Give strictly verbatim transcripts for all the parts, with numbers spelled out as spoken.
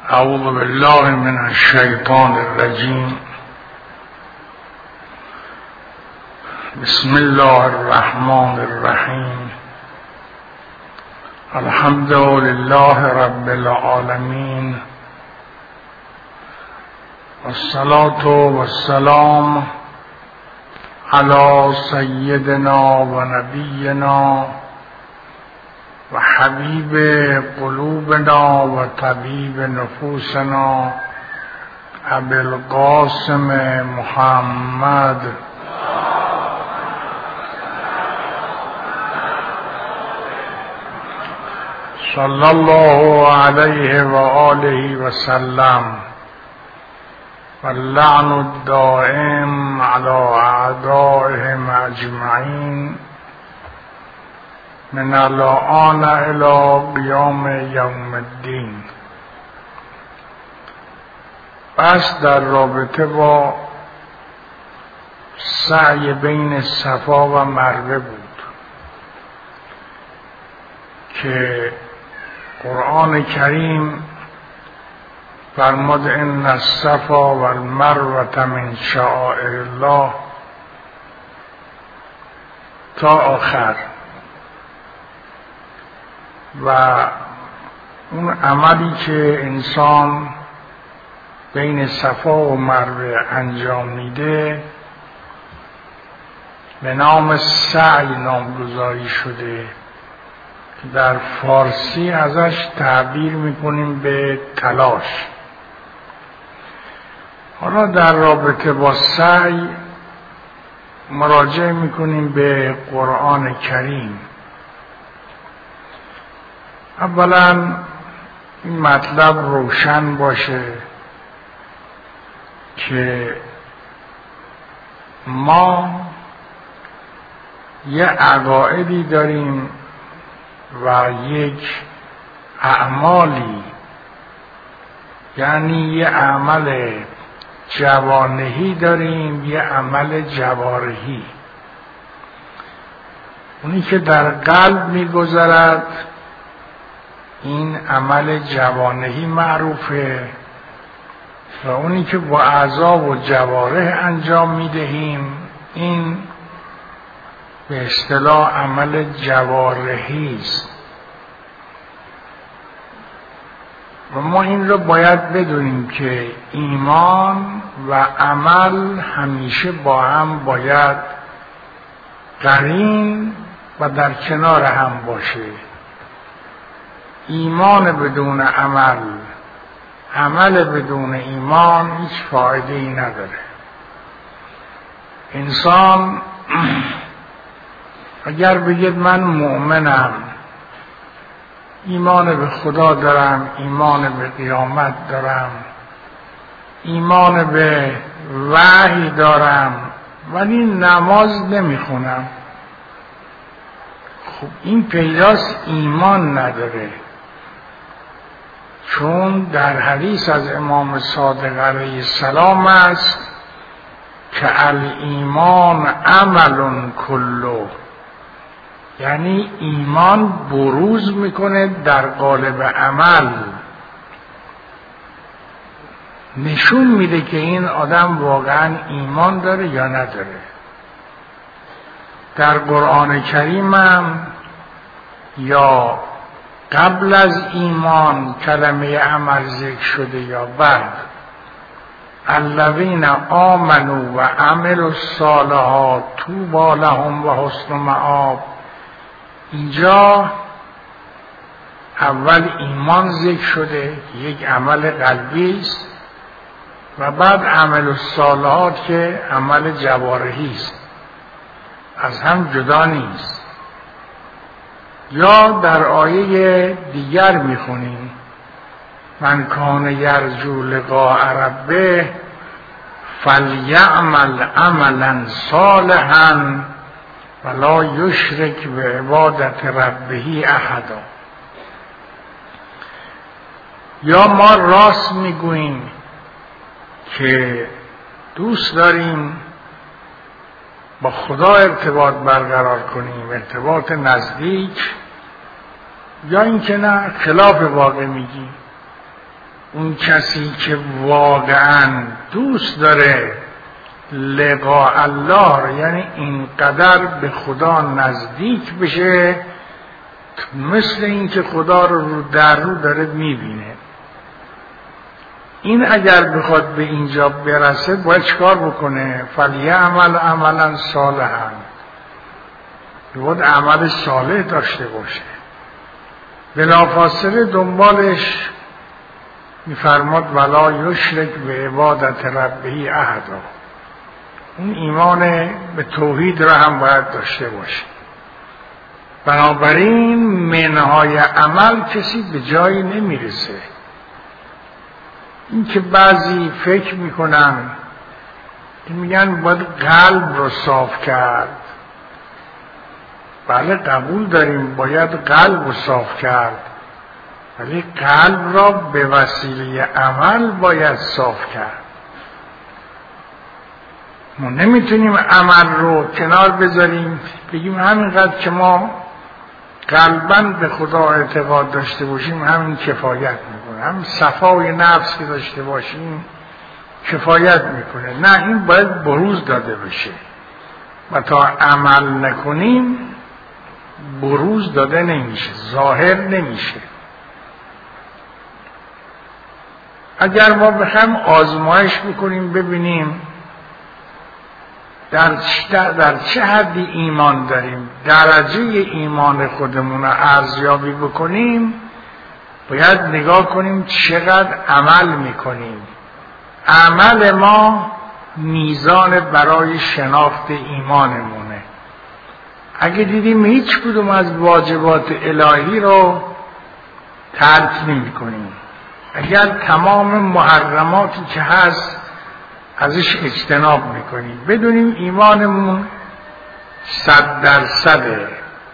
اعوذ بالله من الشیطان الرجیم. بسم الله الرحمن الرحیم. الحمد لله رب العالمین، والصلاة والسلام علی سیدنا و نبینا و حبیب قلوبنا و طبیب نفوسنا ابی القاسم محمد صلی الله علیه و آله و سلم، واللعن الدائم علی اعدائهم اجمعین من الآن الی قیام یوم الدین. بس در رابطه با سعی بین صفا و مروه بود که قرآن کریم فرمود ان الصفا و المروة من شعائر الله تا آخر، و اون عملی که انسان بین صفا و مروه انجام میده به نام سعی نامگذاری شده که در فارسی ازش تعبیر میکنیم به تلاش. حالا در رابطه با سعی مراجعه میکنیم به قرآن کریم. اولا این مطلب روشن باشه که ما یه عقایدی داریم و یک اعمالی، یعنی یه عمل جوانهی داریم، یه عمل جوارحی. اونی که در قلب میگذرد این عمل جوانهی معروفه، و اونی که با اعضا و جوارح انجام میدهیم این به اصطلاح عمل جوارحی است. و ما این رو باید بدونیم که ایمان و عمل همیشه با هم باید قرین و در کنار هم باشه. ایمان بدون عمل، عمل بدون ایمان هیچ فایده ای نداره. انسان اگر بگید من مؤمنم، ایمان به خدا دارم، ایمان به قیامت دارم، ایمان به وحی دارم، ولی نماز نمیخونم، خب این پیداست ایمان نداره. چون در حدیث از امام صادق علیه السلام است که الایمان عمل کله، یعنی ایمان بروز میکنه در قالب عمل، نشون میده که این آدم واقعا ایمان داره یا نداره. در قرآن کریم هم یا قبل از ایمان کلمه عمل ذکر شده یا بعد؟ الذین آمنوا و عملوا الصالحات طوبی لهم و حسن مآب. اینجا اول ایمان ذکر شده، یک عمل قلبی است، و بعد عمل الصالحات که عمل جوارحی است، از هم جدا نیست. یا در آیه دیگر میخونیم من کان یرجو لقاء ربه فلیعمل عملا صالحا ولا یشرک بعبادت ربه احدا. یا ما راست میگوییم که دوست داریم با خدا ارتباط برقرار کنیم، ارتباط نزدیک، یا اینکه نه خلاف واقع میگیم. اون کسی که واقعا دوست داره لقاء الله، یعنی اینقدر به خدا نزدیک بشه مثل این که خدا رو رو در رو داره میبینه. این اگر بخواد به اینجا برسه باید چکار بکنه؟ فلیعمل عملا صالحا، باید عمل صالح داشته باشه. بلافاصله دنبالش میفرماد ولا یشرک به عبادت ربه احدا، اون ایمان به توحید را هم باید داشته باشه. بنابراین منهای عمل کسی به جایی نمیرسه. این که بعضی فکر میکنن که میگن باید قلب رو صاف کرد، بله قبول داریم باید قلب رو صاف کرد، ولی قلب را به وسیله عمل باید صاف کرد. ما نمیتونیم عمل رو کنار بذاریم بگیم همینقدر که ما قلباً به خدا اعتقاد داشته باشیم همین کفایت میکنه، هم صفای نفس که داشته باشیم کفایت میکنه. نه، این باید بروز داده بشه و تا عمل نکنیم بروز داده نمیشه، ظاهر نمیشه. اگر ما بخوایم آزمایش بکنیم ببینیم در در چه حدی ایمان داریم، درجه ایمان خودمون رو ارزیابی بکنیم، باید نگاه کنیم چقدر عمل میکنیم. عمل ما میزان برای شناخت ایمانمونه. اگه دیدیم هیچ کدوم از واجبات الهی رو ترک نمی کنیم، اگر تمام محرماتی که هست ازش اجتناب میکنیم، بدونیم ایمانمون صد درصده.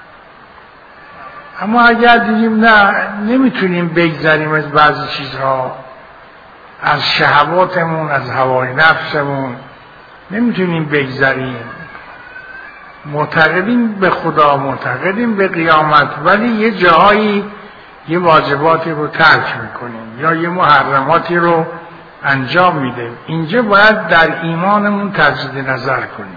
اما اگر دیدیم نه نمیتونیم بگذریم از بعضی چیزها، از شهواتمون، از هوای نفسمون نمیتونیم بگذریم، معتقدیم به خدا، معتقدیم به قیامت، ولی یه جاهایی یه واجباتی رو ترک میکنیم یا یه محرماتی رو انجام میده. اینجا باید در ایمانمون تجدید نظر کنیم.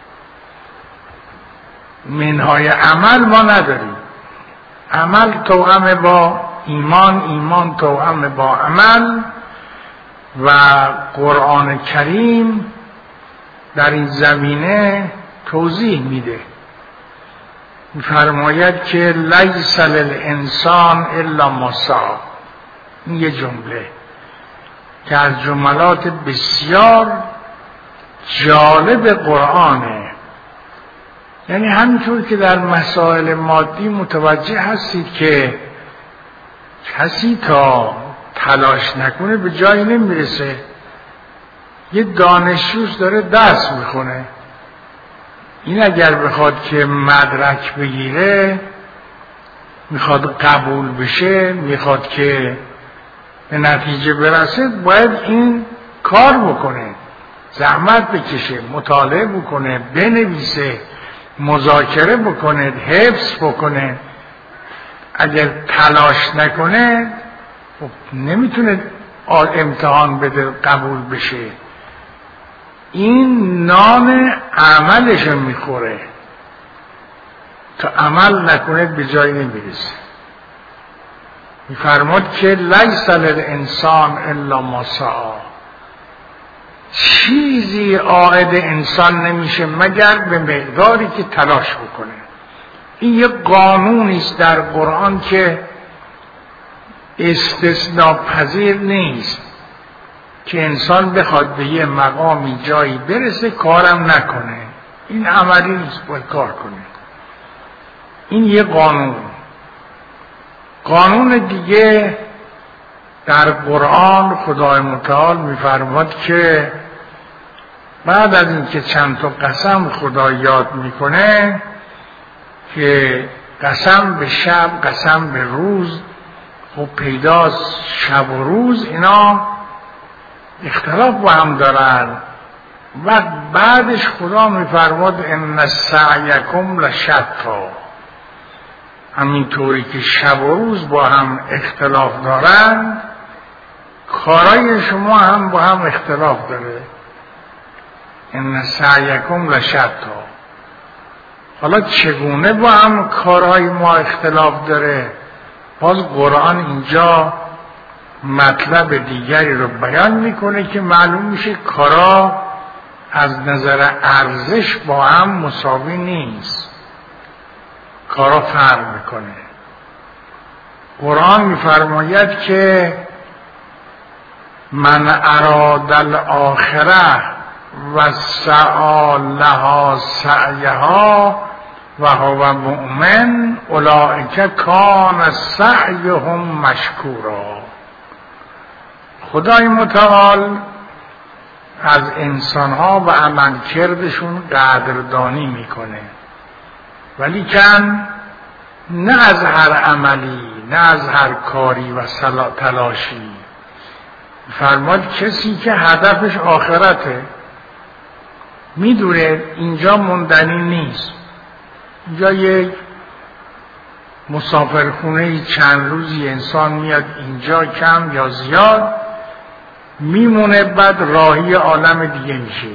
منهای عمل ما نداریم، عمل توأم با ایمان، ایمان توأم با عمل. و قرآن کریم در این زمینه توضیح میده، میفرماید که لیس للانسان الا ما سعی. این یه جمله که از جملات بسیار جالب قرآنه. یعنی همینطور که در مسائل مادی متوجه هستید که کسی تا تلاش نکنه به جایی نمیرسه. یه دانشجوست داره درس میخونه، این اگر بخواد که مدرک بگیره، میخواد قبول بشه، میخواد که به نتیجه برسه، باید این کار بکنه، زحمت بکشه، مطالعه بکنه، بنویسه، مذاکره بکنه، حفظ بکنه. اگر تلاش نکنه خب نمیتونه امتحان بده قبول بشه. این نان عملشو میخوره، تا عمل نکنه به جایی نمیرسه. میفرماد که لیس للانسان الا ما سعی، چیزی عائد انسان نمیشه مگر به مقداری که تلاش بکنه. این یک قانونی است در قرآن که استثناء پذیر نیست که انسان بخواد به یه مقامی جایی برسه کارم نکنه، این عملی نیست، باید کار کنه. این یه قانون. قانون دیگه در قرآن خدای متعال میفرماد که بعد از اینکه چند تا قسم خدا یاد میکنه که قسم به شب، قسم به روز، خب پیداست شب و روز اینا اختلاف با هم دارن. و بعدش خدا میفرماد ان سعیکم لشتی، همینطوری که شب و روز با هم اختلاف دارن، کارای شما هم با هم اختلاف داره. ان سعیکم لشتی. حالا چگونه با هم کارهای ما اختلاف داره؟ باز قرآن اینجا مطلب دیگری رو بیان میکنه که معلوم میشه کارا از نظر ارزش با هم مساوی نیست، کارا فرق میکنه. قرآن میفرماید که من اراد الاخره و سعی لها سعیها و هو مؤمن اولئک کان سعیهم مشکورا. خدای متعال از انسانها و عملکردشون قدردانی میکنه، ولی کن نه از هر عملی، نه از هر کاری و تلاشی. فرماد کسی که هدفش آخرته میدونه اینجا موندنی نیست، اینجا یک مسافرخونه چند روزی انسان میاد اینجا کم یا زیاد میمونه، بعد راهی عالم دیگه میشه.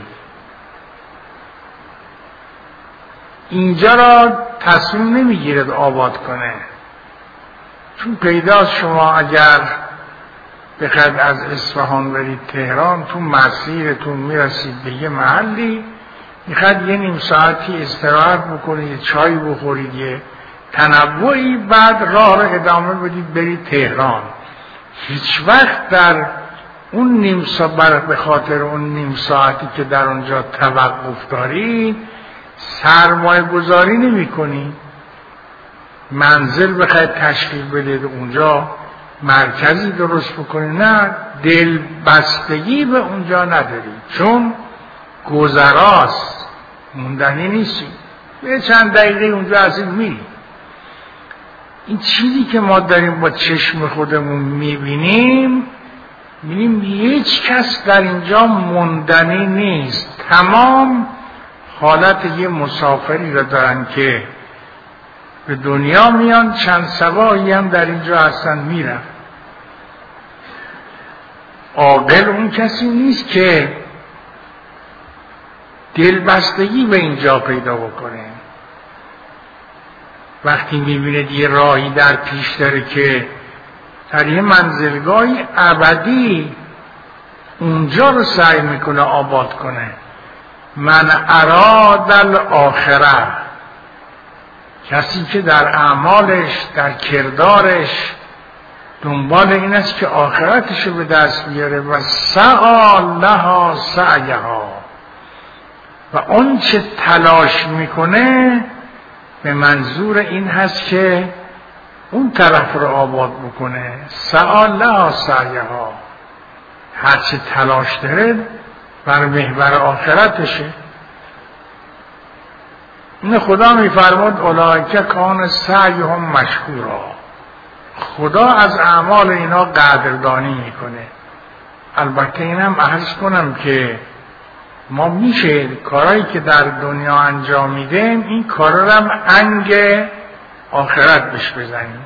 اینجا را تصمیم نمیگیرد آباد کنه، چون پیداست شما اگر بخواید از اصفهان برید تهران، تو مسیرتون میرسید به یه محلی، میخواید یه نیم ساعتی استراحت بکنید، چای بخورید، یه تنوعی، بعد راه رو ادامه بدید برید تهران. هیچ وقت در اون نیم ساعت به خاطر اون نیم ساعتی که در اونجا توقف دارید سرمایه گذاری نمی کنید، منزل بخواید تشکیل بدید اونجا مرکزی درست بکنید، نه، دل بستگی به اونجا ندارید، چون گذراست، موندنی نیستی، به چند دقیقه اونجا از این میرید. این چیزی که ما داریم با چشم خودمون میبینیم، میبینیم هیچ کس در اینجا موندنی نیست، تمام حالت یه مسافری رو دارن که به دنیا میان، چند سبایی هم در اینجا هستن میرن. عاقل اون کسی نیست که دلبستگی به اینجا پیدا بکنه. وقتی میبینه یه راهی در پیش داره که در یه منزلگاهی ابدی اونجا رو سعی میکنه آباد کنه. من اراد الاخره، کسی که در اعمالش، در کردارش دنبال این است که آخرتش رو به دست بیاره و سعی لها سعیها، و اون چه تلاش میکنه به منظور این هست که اون طرف رو آباد بکنه. سعی لها سعیها، هر چه تلاش داره بر محور آخرتشه. این خدا میفرماد اولئک کان سعیهم مشکورا، خدا از اعمال اینا قدردانی میکنه. البته اینم عرض کنم که ما میشه کارهایی که در دنیا انجام میدیم این کارا رو هم انگ آخرت بهش بزنیم.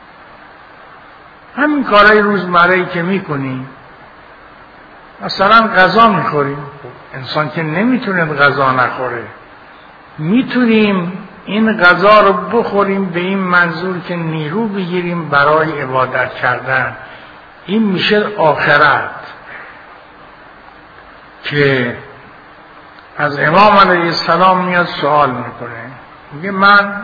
همین کارهای روزمره‌ای که میکنیم، مثلا غذا میخوریم، انسان که نمیتونه غذا نخوره، میتونیم این غذا رو بخوریم به این منظور که نیرو بگیریم برای عبادت کردن. این میشه آخرت. که از امام علیه السلام میاد سوال میکنه، میگه من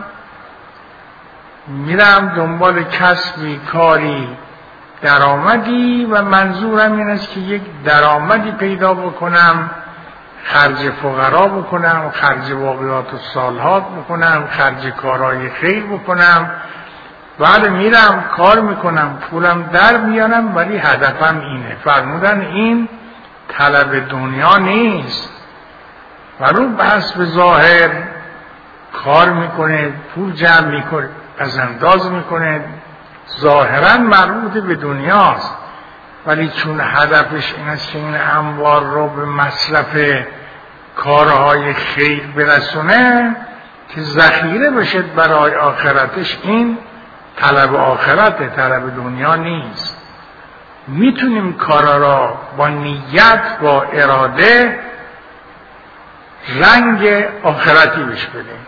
میرم دنبال کسبی، کاری، درآمدی، و منظورم این است که یک درآمدی پیدا بکنم، خرج فقرا بکنم، خرج واقعات و صالحات بکنم، خرج کارهای خیر بکنم. بعد میرم کار میکنم، پولم در میانم، ولی هدفم اینه. فرمودن این طلب دنیا نیست، ولو بحث به ظاهر کار میکنه، پول جمع میکنه، از انداز میکنه، ظاهرا مربوط به دنیاست، ولی چون هدفش این است که این اموال رو به مصرف کارهای خیر برسونه که ذخیره بشه برای آخرتش، این طلب آخرته، طلب دنیا نیست. میتونیم کارا را با نیت با اراده رنگ آخرتی بهش بدیم.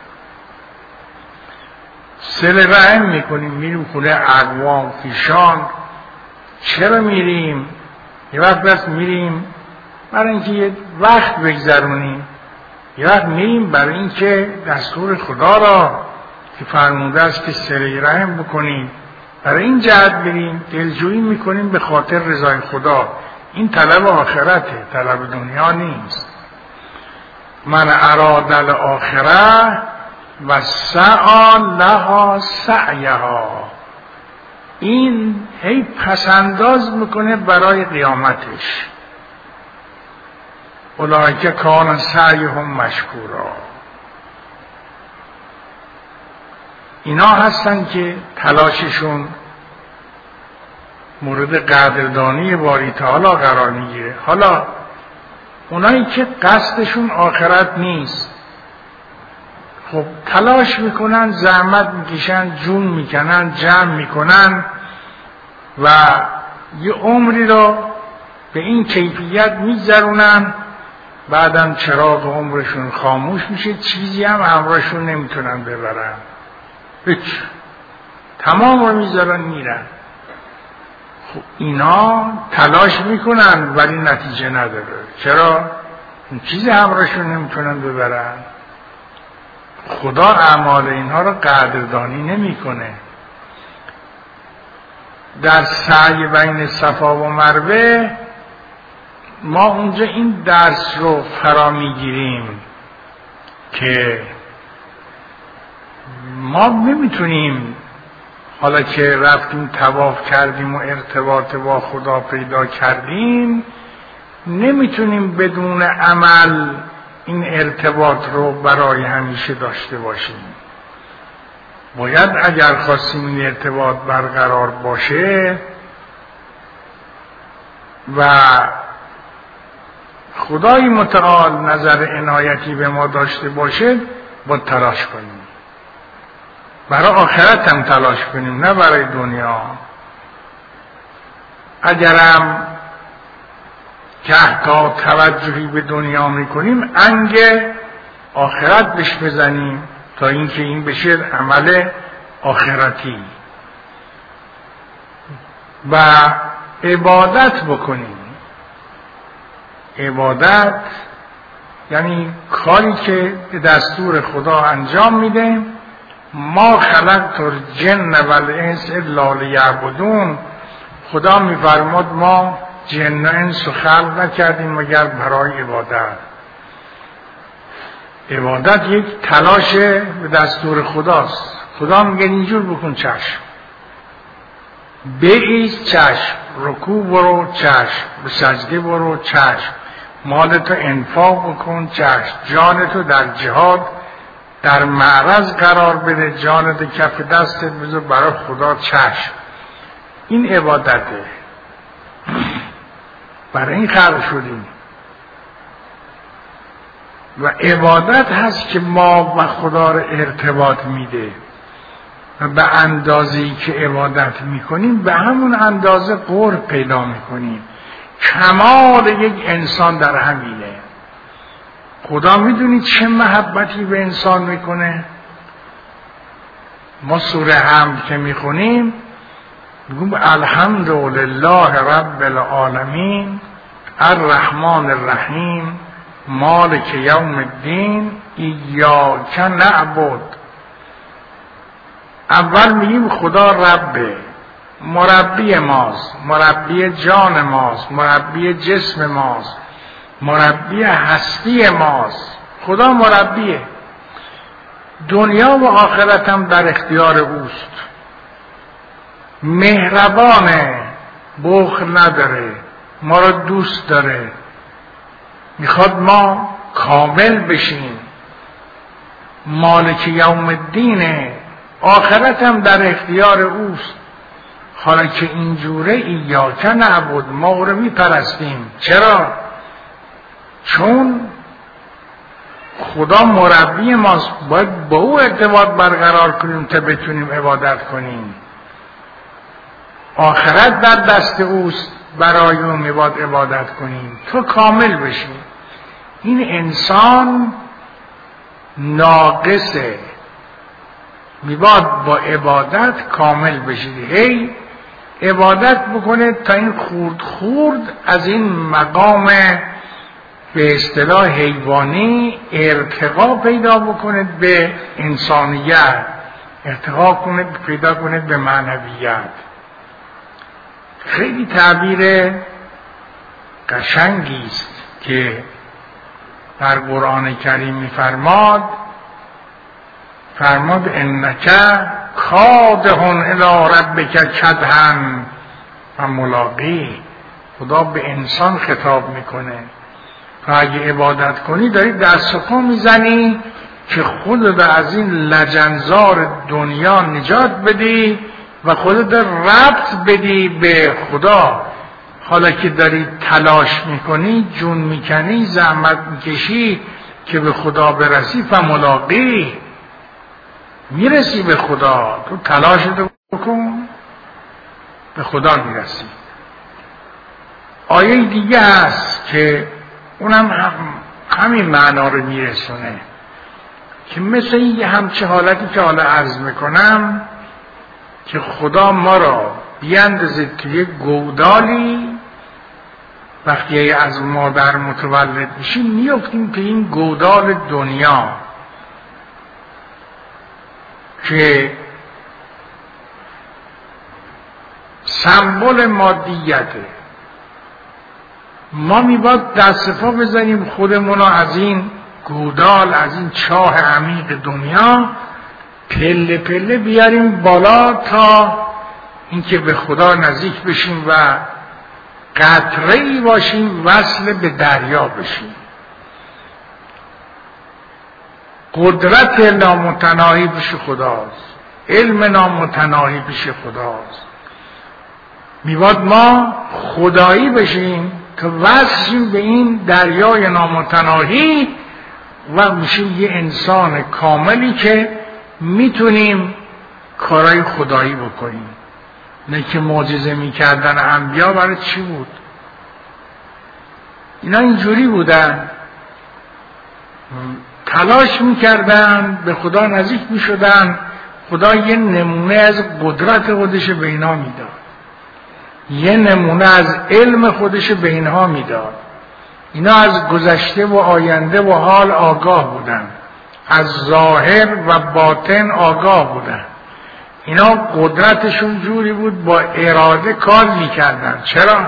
صله رحم میکنیم، میریم خونه اقوام پیشان. چرا میریم؟ یه وقت بس میریم برای اینکه یه وقت بگذرونیم، یه وقت میریم برای اینکه دستور خدا را که فرموده است که صله رحم بکنیم برای این جهت بریم، دلجویی میکنیم به خاطر رضای خدا. این طلب آخرته، طلب دنیا نیست. من اراد الاخره و سعی لها سعیها، این هی پسنداز میکنه برای قیامتش. اولئک کان سعیهم مشکورا، اینا هستن که تلاششون مورد قدردانی باری تعالی قرار میگیره. حالا اونایی که قصدشون آخرت نیست، خب تلاش میکنن، زحمت میکشن، جون میکنن، جمع میکنن و یه عمری رو به این کیفیت میگذرونن، بعدم چراغ عمرشون خاموش میشه، چیزی هم همراهشون نمیتونن ببرن، هیچ، تمام رو میذارن میرن. خب اینا تلاش میکنن ولی نتیجه نداره. چرا؟ اون چیزی همراهشون نمیتونن ببرن. خدا اعمال اینها رو قدردانی نمیکنه. در سعی بین صفا و مروه ما اونجا این درس رو فرا میگیریم که ما نمیتونیم، حالا که رفتیم طواف کردیم و ارتباط با خدا پیدا کردیم، نمیتونیم بدون عمل این ارتباط رو برای همیشه داشته باشیم. باید اگر خواستیم این ارتباط برقرار باشه و خدای متعال نظر عنایتی به ما داشته باشه، با تلاش کنیم، برای آخرت هم تلاش کنیم، نه برای دنیا. اگرم که تا توجهی به دنیا میکنیم، انگ آخرت بهش بزنیم تا اینکه این بشه عمل آخرتی و عبادت بکنیم. عبادت یعنی کاری که به دستور خدا انجام میدیم. ما خلقت الجن والانس الا لیعبدون، خدا میفرماد ما جن و انس رو خلق نکردیم مگر برای عبادت. عبادت یک تلاش به دستور خداست. خدا میگه اینجور بکن، چشم، بایست، چشم، رکوع برو، چشم، به سجده برو، چشم، مالتو انفاق بکن، چشم، جانتو در جهاد در معرض قرار بده، جانتو کف دستت بذار برای خدا، چشم. این عبادته، برای این خلق شدیم. و عبادت هست که ما و خدا رو ارتباط میده و به اندازه‌ای که عبادت میکنیم به همون اندازه قرب پیدا میکنیم. کمال یک انسان در همینه. خدا میدونی چه محبتی به انسان میکنه؟ ما سوره حمد که میخونیم میگم الحمدلله رب العالمین الرحمن الرحیم مالک یوم الدین ایاک نعبد. اول میگیم خدا ربه، مربی ماست، مربی جان ماست، مربی جسم ماست، مربی هستی ماست. خدا مربیه. دنیا و آخرت هم در اختیار اوست. مهربانه، بخل نداره، ما را دوست داره، میخواد ما کامل بشیم. مالک یوم الدینه، آخرت هم در اختیار اوست. حالا که اینجوره ایاک نعبد، ما او رو میپرستیم. چرا؟ چون خدا مربی ماست، باید با او ارتباط برقرار کنیم تا بتونیم عبادت کنیم. آخرت در دست اوست، برای اون میباد عبادت کنیم تو کامل بشی. این انسان ناقصه، میباد با عبادت کامل بشی، هی عبادت بکنه تا این خورد خورد از این مقام به اصطلاح حیوانی ارتقا پیدا بکنه به انسانیت، ارتقا کنه پیدا کنه به معنویت. خیلی تعبیر قشنگی است که در قرآن کریم می‌فرماد، فرماد انک کادحون الی ربک کدحا و ملاقی. خدا به انسان خطاب میکنه تا اگه عبادت کنی داری دست و پا میزنی که خودت از این لجنزار دنیا نجات بدی و خودت ربط بدی به خدا. حالا که داری تلاش میکنی، جون میکنی، زحمت میکشی که به خدا برسی، فملاقی، میرسی به خدا. تو تلاشت بکن به خدا میرسی. آیه دیگه هست که اونم هم همین معنا رو میرسونه که مثل این یه همچه حالتی که حالا عرض میکنم که خدا ما را بیاندازه توی گودالی، وقتی از مادر متولد میشیم میفتیم توی این گودال دنیا که سمبل مادیته. ما میباید دست پا بزنیم خودمون رو از این گودال، از این چاه عمیق دنیا پله پله بیاریم بالا تا اینکه به خدا نزدیک بشیم و قطره‌ای باشیم وصل به دریا بشیم. قدرت نامتناهی پیش خداست، علم نامتناهی پیش خداست. میباد ما خدایی بشیم که وصلیم به این دریای نامتناهی و میشیم یه انسان کاملی که میتونیم کارهای خدایی بکنیم. نه که معجزه میکردن انبیا برای چی بود؟ اینا اینجوری بودن، تلاش میکردن، به خدا نزدیک میشدن، خدا یه نمونه از قدرت خودش به اینا میداد، یه نمونه از علم خودش به اینها میداد. اینا از گذشته و آینده و حال آگاه بودن، از ظاهر و باطن آگاه بودن. اینا قدرتشون جوری بود با اراده کار میکردن. چرا؟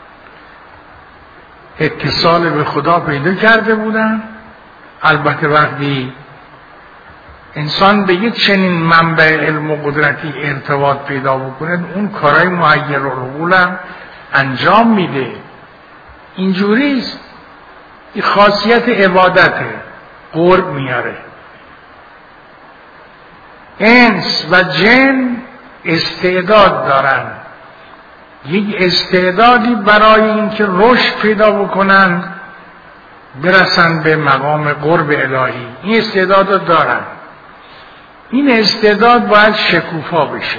اتصال به خدا پیدا کرده بودن. البته وقتی انسان به یک چنین منبع علم و قدرتی ارتباط پیدا بکنه، اون کارهای معیر و رغولم انجام میده. اینجوریست. این خاصیت عبادته، قرب میاره. انس و جن استعداد دارن، یک استعدادی برای اینکه رشد پیدا بکنن، برسن به مقام قرب الهی. این استعداد رو دارن. این استعداد باید شکوفا بشه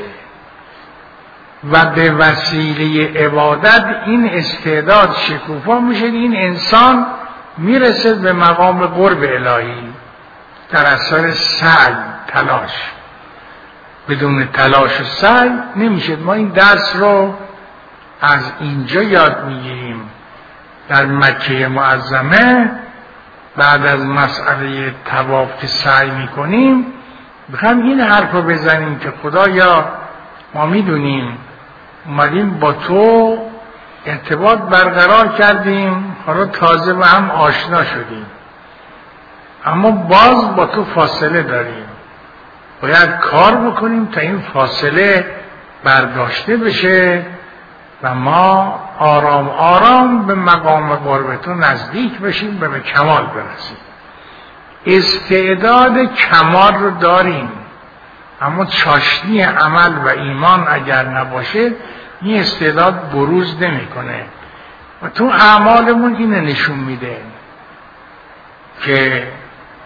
و به وسیله عبادت این استعداد شکوفا میشه. این انسان میرسه به مقام قرب الهی در اثر سعی، تلاش. بدون تلاش و سعی نمیشه. ما این درس رو از اینجا یاد میگیریم. در مکه معظمه بعد از مسئله طواف که سعی میکنیم، بخوام این حرف رو بزنیم که خدایا ما میدونیم اومدیم با تو ارتباط برقرار کردیم، حالا تازه با هم آشنا شدیم، اما باز با تو فاصله داریم. باید کار بکنیم تا این فاصله برداشته بشه و ما آرام آرام به مقام قرب تو نزدیک بشیم و به کمال برسیم. استعداد کمال رو داریم، اما چاشنی عمل و ایمان اگر نباشه این استعداد بروز نمیکنه. و تو اعمالمون اینه نشون میده که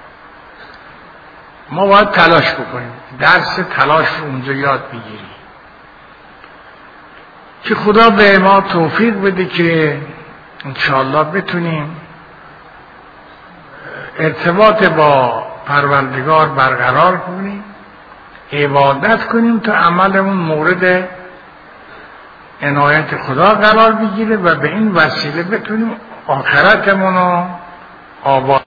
ما باید تلاش بکنیم. درس تلاش رو اونجا یاد بگیریم. که خدا به ما توفیق بده که انشاءالله بتونیم ارتباط با پروردگار برقرار کنیم، عبادت کنیم تا عملمون مورد عنایت خدا قرار بگیره و به این وسیله بتونیم آخرتمون رو آباد